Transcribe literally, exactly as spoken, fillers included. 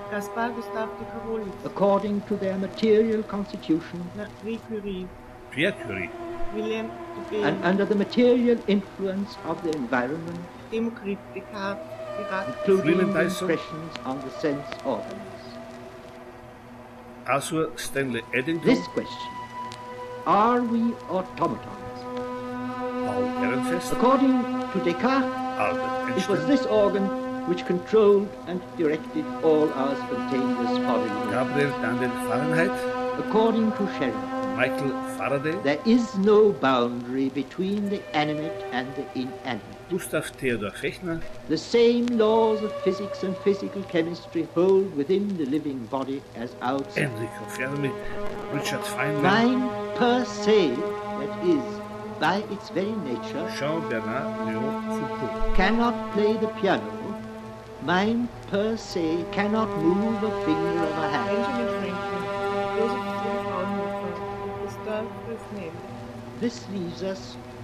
Gaspar Gustave de Carolus, according to their material constitution Marie Curie, Pierre Curie, William de and Bain, under the material influence of the environment, Democritus, Descartes, Dirac, including Freeman the Dyson, impressions on the sense organs. Arthur Stanley Eddington, This question, are we automatons? Paul Ehrenfest, According to Descartes, Albert it was Einstein, this organ which controlled and directed all our spontaneous bodily movements. Gabriel Daniel Fahrenheit, According to Sheridan, Michael Faraday, there is no boundary between the animate and the inanimate. Gustav Theodor Fechner, The same laws of physics and physical chemistry hold within the living body as outside. Enrico Fermi, Richard Feynman, Mind per se, that is, by its very nature, Jean-Bernard Léon Foucault, cannot play the piano. Mind per se cannot move a finger of a hand. Benjamin Franklin, Joseph von Fraunhofer, Gustave Fresnel. This leaves us